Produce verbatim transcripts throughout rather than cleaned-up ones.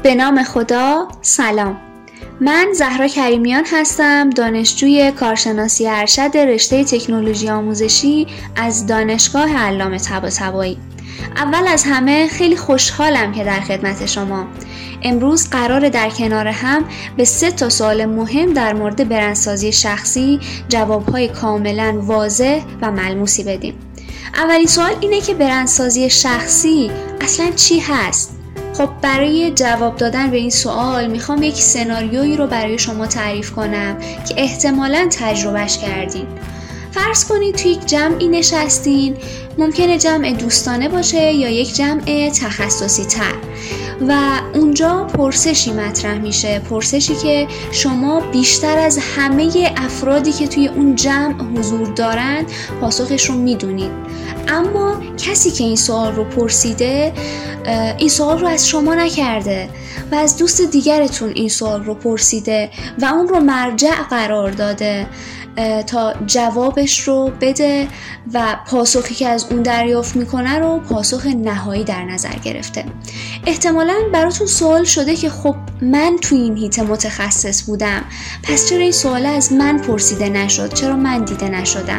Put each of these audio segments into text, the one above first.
به نام خدا، سلام. من زهرا کریمیان هستم، دانشجوی کارشناسی ارشد رشته تکنولوژی آموزشی از دانشگاه علامه طباطبایی. اول از همه خیلی خوشحالم که در خدمت شما. امروز قراره در کنار هم به سه تا سوال مهم در مورد برندسازی شخصی جوابهای کاملا واضح و ملموسی بدیم. اولین سوال اینه که برندسازی شخصی اصلا چی هست؟ خب برای جواب دادن به این سوال میخوام یک سناریویی رو برای شما تعریف کنم که احتمالاً تجربهش کردین. فرض کنید توی یک جمعی نشستین، ممکنه جمع دوستانه باشه یا یک جمع تخصصی تر و اونجا پرسشی مطرح میشه، پرسشی که شما بیشتر از همه افرادی که توی اون جمع حضور دارن پاسخش رو میدونید، اما کسی که این سوال رو پرسیده این سوال رو از شما نکرده و از دوست دیگرتون این سوال رو پرسیده و اون رو مرجع قرار داده تا جوابش رو بده و پاسخی که از اون دریافت میکنه رو پاسخ نهایی در نظر گرفته. احتمالاً براتون سوال شده که خب من توی این هیته متخصص بودم، پس چرا این سوال از من پرسیده نشد؟ چرا من دیده نشدم؟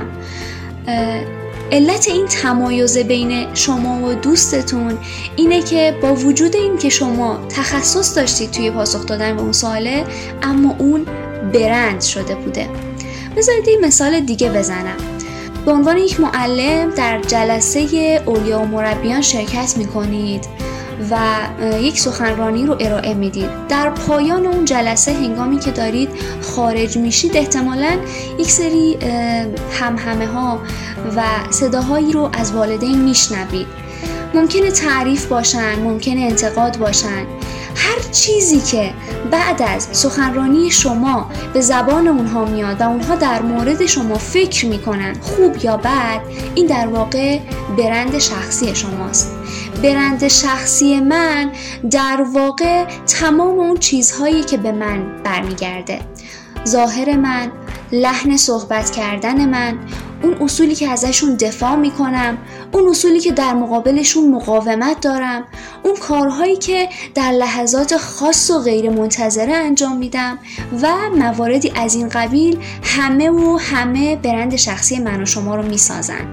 علت این تمایز بین شما و دوستتون اینه که با وجود این که شما تخصص داشتید توی پاسخ دادن به اون سواله، اما اون برند شده بوده. بذارید این مثال دیگه بزنم. به عنوان یک معلم در جلسه اولیا و مربیان شرکت میکنید و یک سخنرانی رو ارائه میدید. در پایان اون جلسه هنگامی که دارید خارج میشید احتمالاً یک سری همهمه ها و صداهایی رو از والدین میشنوید. ممکنه تعریف باشن، ممکنه انتقاد باشن. هر چیزی که بعد از سخنرانی شما به زبان اونها میاد و اونها در مورد شما فکر میکنن، خوب یا بد، این در واقع برند شخصی شماست. برند شخصی من در واقع تمام اون چیزهایی که به من برمیگرده، ظاهر من، لحن صحبت کردن من، اون اصولی که ازشون دفاع میکنم، اون اصولی که در مقابلشون مقاومت دارم، اون کارهایی که در لحظات خاص و غیر منتظره انجام میدم و مواردی از این قبیل، همه و همه برند شخصی من و شما رو میسازن.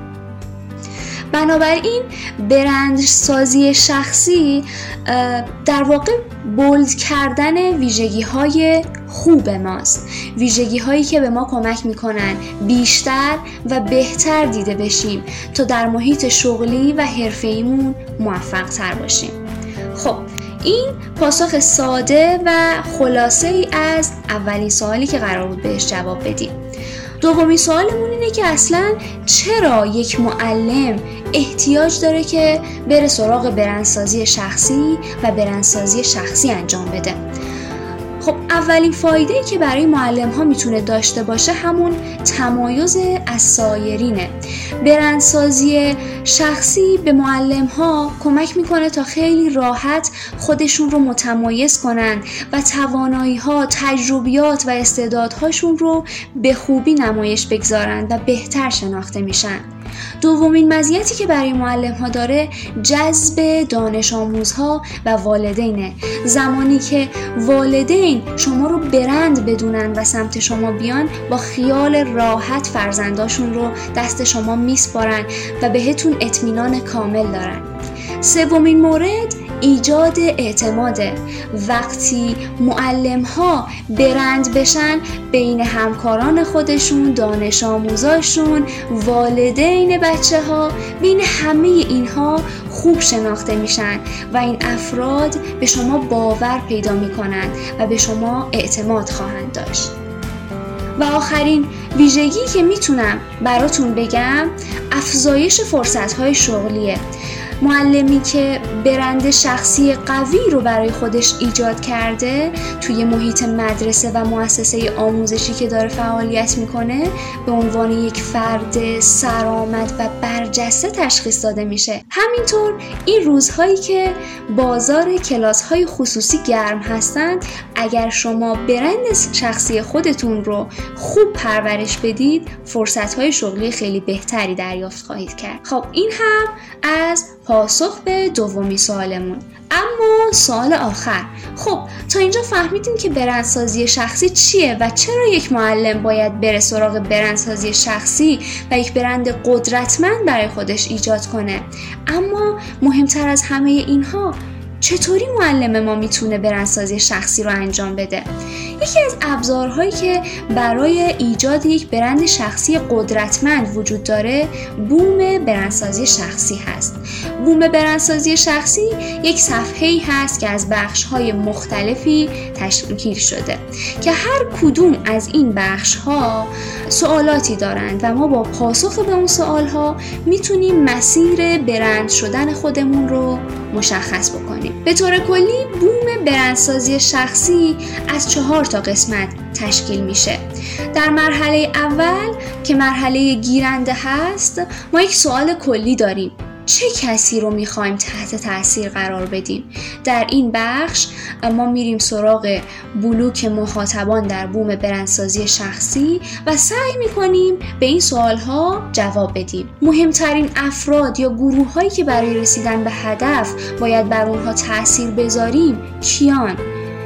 بنابراین برندسازی شخصی در واقع بولد کردن ویژگی های خوب ماست، ویژگی هایی که به ما کمک میکنن بیشتر و بهتر دیده بشیم تا در محیط شغلی و حرفه‌ایمون موفق تر باشیم. خب این پاسخ ساده و خلاصه ای از اولین سوالی که قرار بود بهش جواب بدیم. دومین سوالمون اینه که اصلا چرا یک معلم احتیاج داره که بره سراغ برندسازی شخصی و برندسازی شخصی انجام بده؟ خب اولین فایده‌ای که برای معلم ها میتونه داشته باشه همون تمایز از سایرینه. برندسازی شخصی به معلم ها کمک میکنه تا خیلی راحت خودشون رو متمایز کنن و توانایی ها، تجربیات و استعدادهاشون رو به خوبی نمایش بگذارن و بهتر شناخته میشن. دومین مزیتی که برای معلم ها داره جذب دانش آموزها و والدینه. زمانی که والدین شما رو برند بدونن و سمت شما بیان، با خیال راحت فرزنداشون رو دست شما میسپارن و بهتون اطمینان کامل دارن. سومین مورد ایجاد اعتماده. وقتی معلم ها برند بشن، بین همکاران خودشون، دانش آموزاشون، والدین بچه ها، بین همه اینها خوب شناخته میشن و این افراد به شما باور پیدا میکنن و به شما اعتماد خواهند داشت. و آخرین ویژگی که میتونم براتون بگم افزایش فرصت‌های شغلیه. معلمی که برند شخصی قوی رو برای خودش ایجاد کرده توی محیط مدرسه و مؤسسه آموزشی که داره فعالیت میکنه به عنوان یک فرد سرآمد و برجسته تشخیص داده میشه. همینطور این روزهایی که بازار کلاس‌های خصوصی گرم هستند، اگر شما برند شخصی خودتون رو خوب پرورش بدید، فرصت‌های شغلی خیلی بهتری دریافت خواهید کرد. خب این هم از پاسخ به دومی سوالمون. اما سوال آخر، خب تا اینجا فهمیدیم که برندسازی شخصی چیه و چرا یک معلم باید بره سراغ برندسازی شخصی و یک برند قدرتمند برای خودش ایجاد کنه. اما مهمتر از همه اینها، چطوری معلم ما میتونه برندسازی شخصی رو انجام بده؟ یکی از ابزارهایی که برای ایجاد یک برند شخصی قدرتمند وجود داره، بوم برندسازی شخصی هست. بوم برندسازی شخصی یک صفحه‌ای هست که از بخش‌های مختلفی تشکیل شده که هر کدوم از این بخش‌ها سوالاتی دارند و ما با پاسخ به اون سوال‌ها میتونیم مسیر برند شدن خودمون رو مشخص بکنیم. به طور کلی بوم برندسازی شخصی از چهار تا قسمت تشکیل میشه. در مرحله اول که مرحله گیرنده هست، ما یک سوال کلی داریم: چه کسی رو میخوایم تحت تاثیر قرار بدیم؟ در این بخش ما میریم سراغ بلوک مخاطبان در بوم برندسازی شخصی و سعی میکنیم به این سوالها جواب بدیم. مهمترین افراد یا گروه هایی که برای رسیدن به هدف باید بر اونها تاثیر بذاریم کیان؟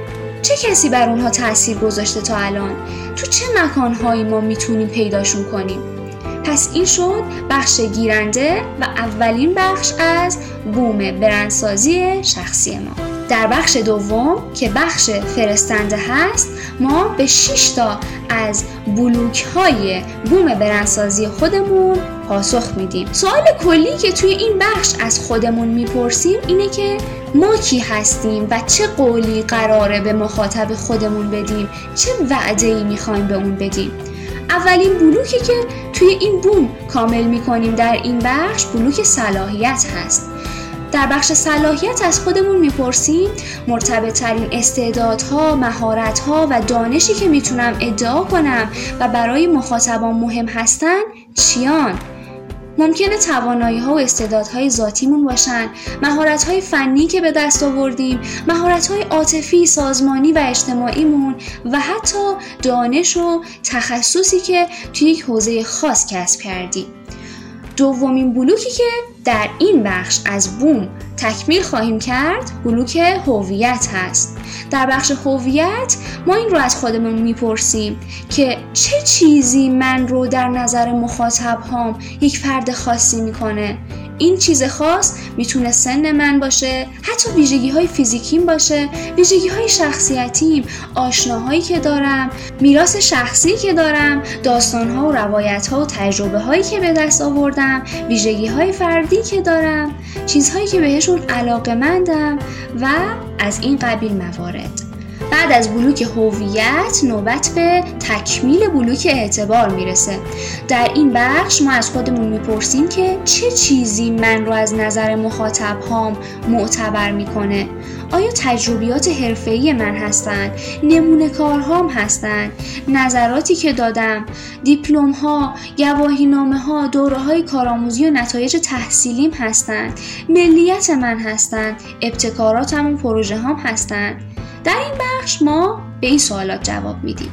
چه کسی بر اونها تاثیر گذاشته تا الان؟ تو چه مکانهایی ما میتونیم پیداشون کنیم؟ پس این شد بخش گیرنده و اولین بخش از بوم برندسازی شخصی ما. در بخش دوم که بخش فرستنده هست، ما به شش تا از بلوک های بوم برندسازی خودمون پاسخ میدیم. سوال کلی که توی این بخش از خودمون میپرسیم اینه که ما کی هستیم و چه قولی قراره به مخاطب خودمون بدیم، چه وعده‌ای میخوایم به اون بدیم. اولین بلوکی که توی این بوم کامل میکنیم در این بخش بلوک صلاحیت هست. در بخش صلاحیت از خودمون میپرسیم مرتبط ترین استعدادها، مهارتها و دانشی که میتونم ادعا کنم و برای مخاطبان مهم هستن چیان؟ ممکنه توانایی‌ها و استعدادهای ذاتیمون باشن، مهارت‌های فنی که به دست آوردیم، مهارت‌های عاطفی، سازمانی و اجتماعیمون و حتی دانش و تخصصی که توی یک حوزه خاص کسب کردیم. دومین بلوکی که در این بخش از بوم تکمیل خواهیم کرد بلوک هویت هست. در بخش هویت ما این رو از خودمون میپرسیم که چه چیزی من رو در نظر مخاطب هام یک فرد خاصی میکنه. این چیز خاص میتونه سن من باشه، حتی ویژگی های فیزیکیم باشه، ویژگی های شخصیتیم، آشناهایی که دارم، میراث شخصی که دارم، داستان ها و روایت ها و تجربه هایی که به دست آوردم، ویژگی های فردی که دارم، چیزهایی که بهشون علاقه‌مندم و از این قبیل موارد. بعد از بلوک هویت نوبت به تکمیل بلوک اعتبار میرسه. در این بخش ما از خودمون میپرسیم که چه چیزی من رو از نظر مخاطب هام معتبر میکنه؟ آیا تجربیات حرفه‌ای من هستن؟ نمونه کارهام هستن؟ نظراتی که دادم، دیپلم ها، گواهی نامه ها، دوره های کارآموزی و نتایج تحصیلیم هستن؟ ملیت من هستن؟ ابتکاراتم و پروژه هام هستن؟ در این بخش ما به این سوالات جواب میدیم.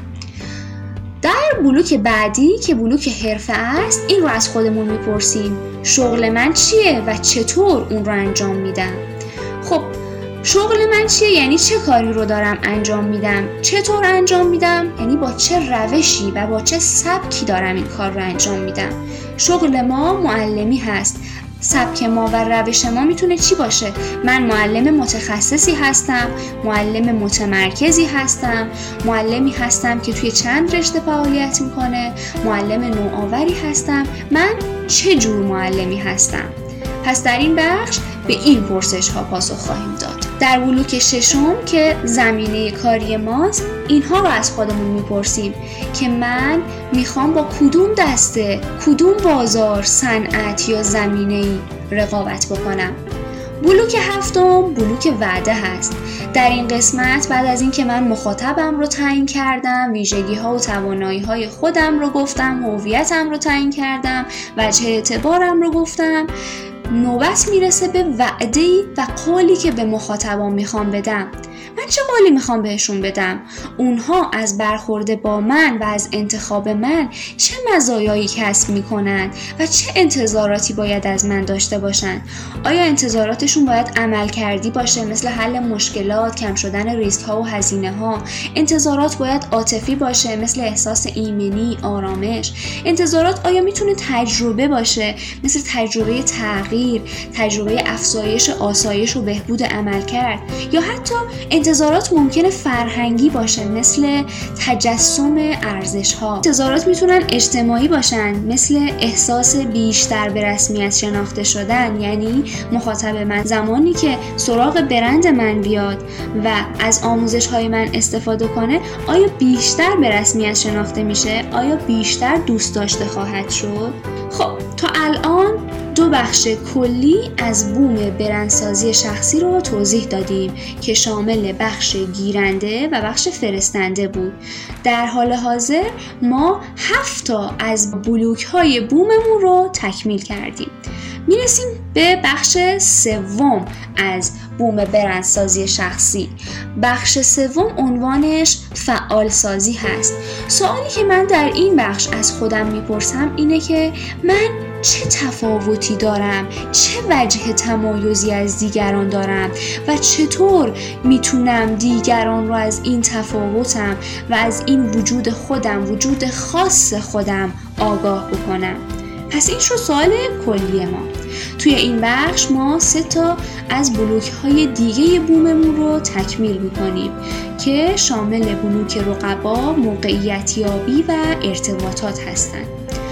در بلوک بعدی که بلوک حرفه است، این رو از خودمون میپرسیم شغل من چیه و چطور اون رو انجام میدم؟ خب شغل من چیه؟ یعنی چه کاری رو دارم انجام میدم؟ چطور انجام میدم؟ یعنی با چه روشی و با چه سبکی دارم این کار رو انجام میدم. شغل ما معلمی هست. سبک ما و روش ما میتونه چی باشه؟ من معلم متخصصی هستم، معلم متمرکزی هستم، معلمی هستم که توی چند رشته فعالیت میکنه، معلم نوآوری هستم. من چه جور معلمی هستم؟ پس در این بخش به این پرسش ها پاسخ خواهیم داد. در بلوک ششم که زمینه کاری ماست، اینها رو از خودمون میپرسیم که من میخوام با کدوم دسته، کدوم بازار، صنعت یا زمینه‌ای رقابت بکنم. بلوک هفتم بلوک وعده هست. در این قسمت بعد از این که من مخاطبم رو تعیین کردم، ویژگی ها و توانایی های خودم رو گفتم، هویتم رو تعیین کردم، وجه اعتبارم رو گفتم، نوبت میرسه به وعده‌ای و قولی که به مخاطبام میخوام بدم. من چه قولی میخوام بهشون بدم؟ اونها از برخورد با من و از انتخاب من چه مزایایی کسب میکنن و چه انتظاراتی باید از من داشته باشن؟ آیا انتظاراتشون باید عمل کردی باشه، مثل حل مشکلات، کم شدن ریسک ها و هزینه ها؟ انتظارات باید عاطفی باشه، مثل احساس ایمنی، آرامش؟ انتظارات آیا میتونه تجربه باشه، مثل تجربه تغییر، تجربه افزایش آسایش و بهبود عمل کرد؟ یا حتی انتظارات ممکنه فرهنگی باشه، مثل تجسم ارزش ها. انتظارات میتونن اجتماعی باشن، مثل احساس بیشتر به رسمیت شناخته شدن، یعنی مخاطب من زمانی که سراغ برند من بیاد و از آموزش های من استفاده کنه آیا بیشتر به رسمیت شناخته میشه؟ آیا بیشتر دوست داشته خواهد شد؟ خب تا الان دو بخش کلی از بوم برندسازی شخصی رو توضیح دادیم که شامل بخش گیرنده و بخش فرستنده بود. در حال حاضر ما هفت تا از بلوک های بوممون رو تکمیل کردیم. میرسیم به بخش سوم از بوم برندسازی شخصی. بخش سوم عنوانش فعال سازی هست. سوالی که من در این بخش از خودم میپرسم اینه که من چه تفاوتی دارم؟ چه وجه تمایزی از دیگران دارم؟ و چطور میتونم دیگران رو از این تفاوتم و از این وجود خودم، وجود خاص خودم آگاه بکنم؟ پس این شد سوال کلی ما. توی این بخش ما سه تا از بلوک های دیگه بوممون رو تکمیل میکنیم که شامل بلوک رقبا، موقعیت یابی و ارتباطات هستند.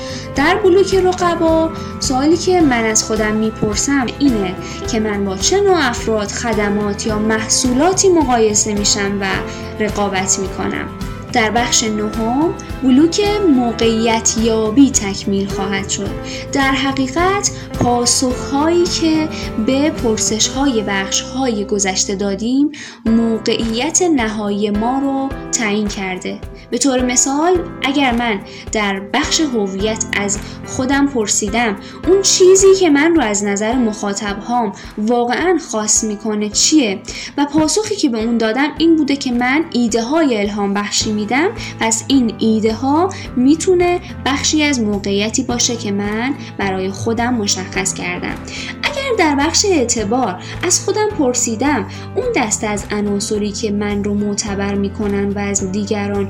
در بلوک رقبا سوالی که من از خودم میپرسم اینه که من با چه نوع افراد، خدمات یا محصولاتی مقایسه میشم و رقابت میکنم. در بخش نهم بلوک موقعیت یابی تکمیل خواهد شد. در حقیقت پاسخهایی که به پرسش‌های بخش‌های گذشته دادیم موقعیت نهایی ما رو تعیین کرده. به طور مثال اگر من در بخش هویت از خودم پرسیدم اون چیزی که من رو از نظر مخاطب هام واقعاً خاص میکنه چیه و پاسخی که به اون دادم این بوده که من ایده های الهام بخشی میدم، پس این ایده ها میتونه بخشی از موقعیتی باشه که من برای خودم مشخص کردم. اگر در بخش اعتبار از خودم پرسیدم اون دسته از عناصری که من رو معتبر میکنن و از دیگران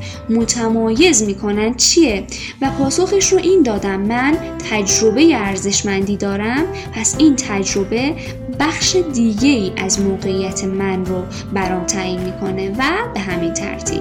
متمایز میکنن چیه و پاسخش رو این دادم من تجربه ارزشمندی دارم، پس این تجربه بخش دیگه ای از موقعیت من رو برام تعیین میکنه و به همین ترتیب.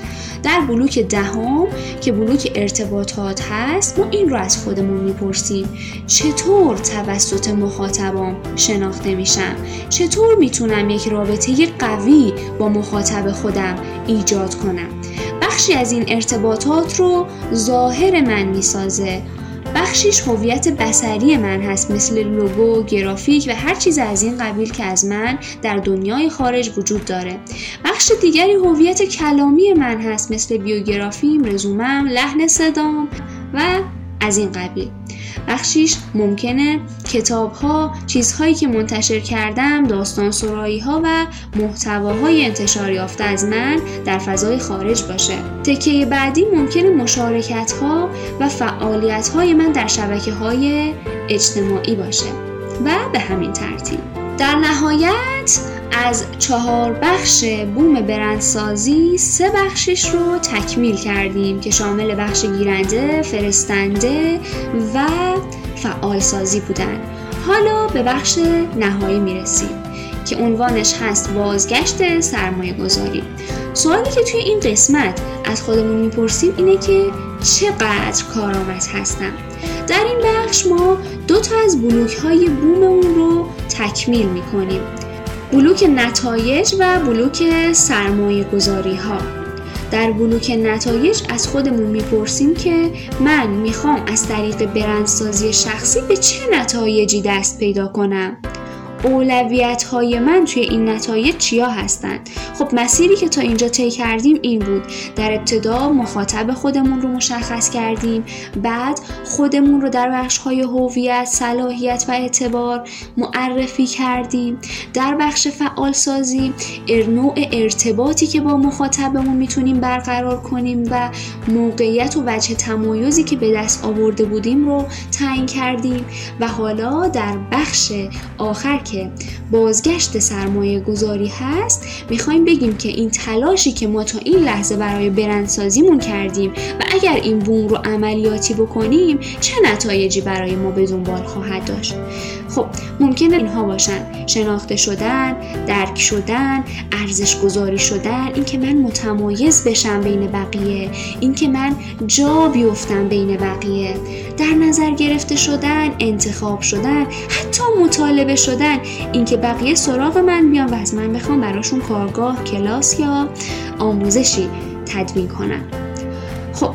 در بلوک دهم که بلوک ارتباطات هست ما این رو از خودمون میپرسیم چطور توسط مخاطبام شناخته میشم؟ چطور میتونم یک رابطه قوی با مخاطب خودم ایجاد کنم؟ بخشی از این ارتباطات رو ظاهر من میسازه، بخشیش هویت بصری من هست مثل لوگو، گرافیک و هر چیز از این قبیل که از من در دنیای خارج وجود داره. بخش دیگری هویت کلامی من هست مثل بیوگرافیم، رزومم، لحن صدام و از این قبیل. بخشیش ممکنه کتاب‌ها، چیزهایی که منتشر کردم، داستان سرایی‌ها و محتواهای انتشار یافته از من در فضای خارج باشه. تکه بعدی ممکنه مشارکت‌ها و فعالیت‌های من در شبکه‌های اجتماعی باشه و به همین ترتیب. در نهایت از چهار بخش بوم برندسازی سه بخشش رو تکمیل کردیم که شامل بخش گیرنده، فرستنده و فعال سازی بودن. حالا به بخش نهایی میرسیم که عنوانش هست بازگشت سرمایه گذاری. سوالی که توی این قسمت از خودمون میپرسیم اینه که چقدر کارآمد هستم؟ در این بخش ما دو تا از بلوک های بوممون رو تکمیل میکنیم، بلوک نتایج و بلوک سرمایه گذاری ها. در بلوک نتایج از خودمون میپرسیم که من میخوام از طریق برندسازی شخصی به چه نتایجی دست پیدا کنم؟ اولویت های من توی این نتایج چیا هستن. خب مسیری که تا اینجا طی کردیم این بود. در ابتدا مخاطب خودمون رو مشخص کردیم، بعد خودمون رو در بخش های هویت، صلاحیت و اعتبار معرفی کردیم. در بخش فعال سازی نوع ارتباطی که با مخاطبمون میتونیم برقرار کنیم و موقعیت و وجه تمایزی که به دست آورده بودیم رو تعیین کردیم و حالا در بخش آخر که بازگشت سرمایه گذاری هست میخوایم بگیم که این تلاشی که ما تا این لحظه برای برندسازیمون کردیم و اگر این بوم رو عملیاتی بکنیم چه نتایجی برای ما به دنبال خواهد داشت. خب ممکنه اینها باشن: شناخته شدن، درک شدن، ارزش گذاری شدن، اینکه من متمایز بشم بین بقیه، اینکه من جا بیفتم بین بقیه، در نظر گرفته شدن، انتخاب شدن، حتی مطالبه شدن، اینکه بقیه سراغ من بیان و از من بخوام براشون کارگاه، کلاس یا آموزشی تدوین کنم. خب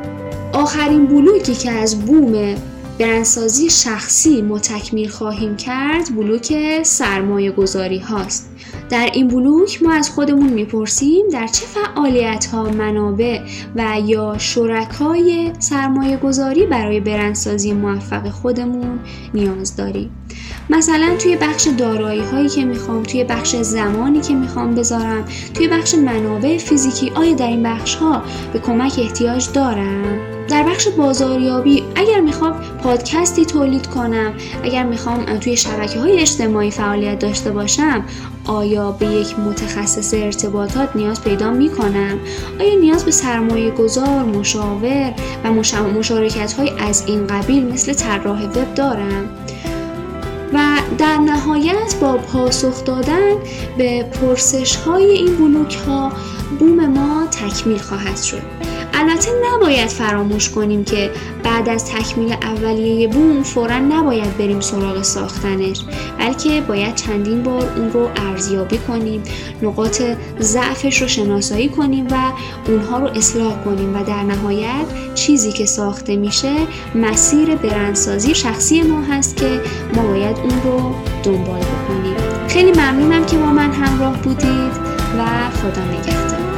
آخرین بلوکی که از بوم برندسازی شخصی ما تکمیل خواهیم کرد بلوک سرمایه گذاری هاست. در این بلوک ما از خودمون میپرسیم در چه فعالیت ها، منابع و یا شرکای سرمایه گذاری برای برندسازی موفق خودمون نیاز داریم. مثلا توی بخش دارایی هایی که میخوام، توی بخش زمانی که میخوام بذارم، توی بخش منابع فیزیکی، آیا در این بخش ها به کمک احتیاج دارم؟ در بخش بازاریابی اگر میخوام پادکستی تولید کنم، اگر میخوام توی شبکه‌های اجتماعی فعالیت داشته باشم، آیا به یک متخصص ارتباطات نیاز پیدا میکنم؟ آیا نیاز به سرمایه گذار، مشاور و مشارکت‌های از این قبیل مثل طراح وب دارم؟ و در نهایت با پاسخ دادن به پرسش‌های این بلوک‌ها بوم ما تکمیل خواهد شد. البته نباید فراموش کنیم که بعد از تکمیل اولیه بوم فوراً نباید بریم سراغ ساختنش، بلکه باید چندین بار اون رو ارزیابی کنیم، نقاط ضعفش رو شناسایی کنیم و اونها رو اصلاح کنیم و در نهایت چیزی که ساخته میشه مسیر برندسازی شخصی ما هست که ما باید اون رو دنبال بکنیم. خیلی ممنونم که با من همراه بودید و خدا نگهدار.